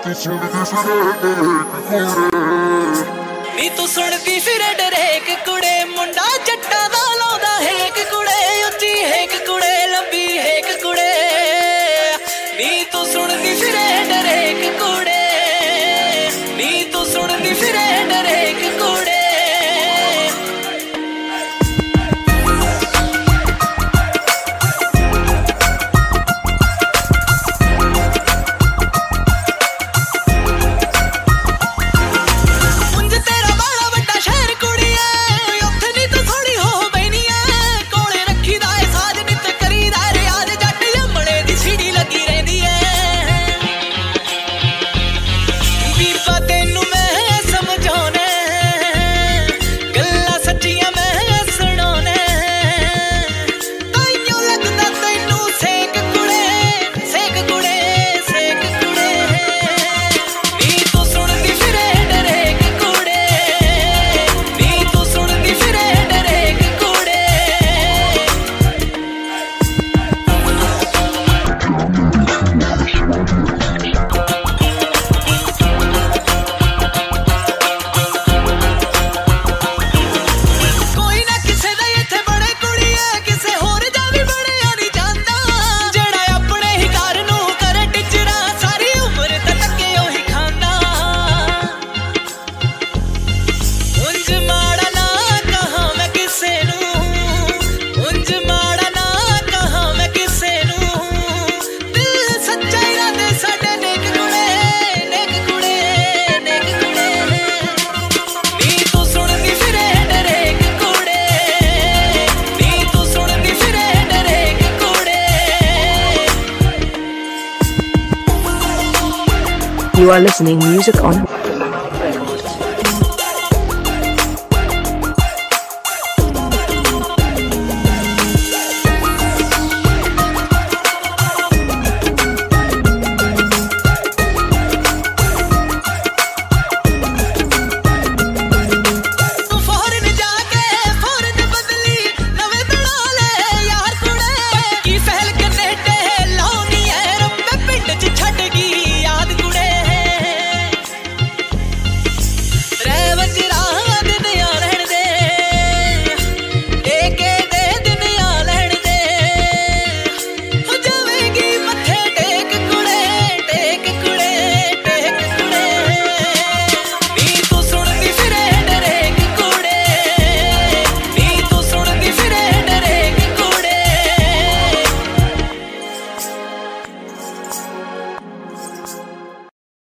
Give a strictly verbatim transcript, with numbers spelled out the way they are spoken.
ਨੀ ਤੂੰ ਸੁਣਦੀ ਫਿਰੇ ਡਰੇਕ ਕੁੜੇ ਮੁੰਡਾ ਜੱਟਾਂ ਦਾ ਲਾਉਂਦਾ ਹੇਕ ਕੁੜੇ ਉੱਚੀ ਹੇਕ ਕੁੜੇ ਲੰਬੀ ਹੇਕ ਕੁੜੇ ਨੀ ਤੂੰ ਸੁਣਦੀ ਫਿਰੇ ਡਰੇਕ ਕੁੜੇ ਨੀ ਤੂੰ ਸੁਣਦੀ ਫਿਰੇ ਡਰੇਕ ਕੁੜੇ You are listening music on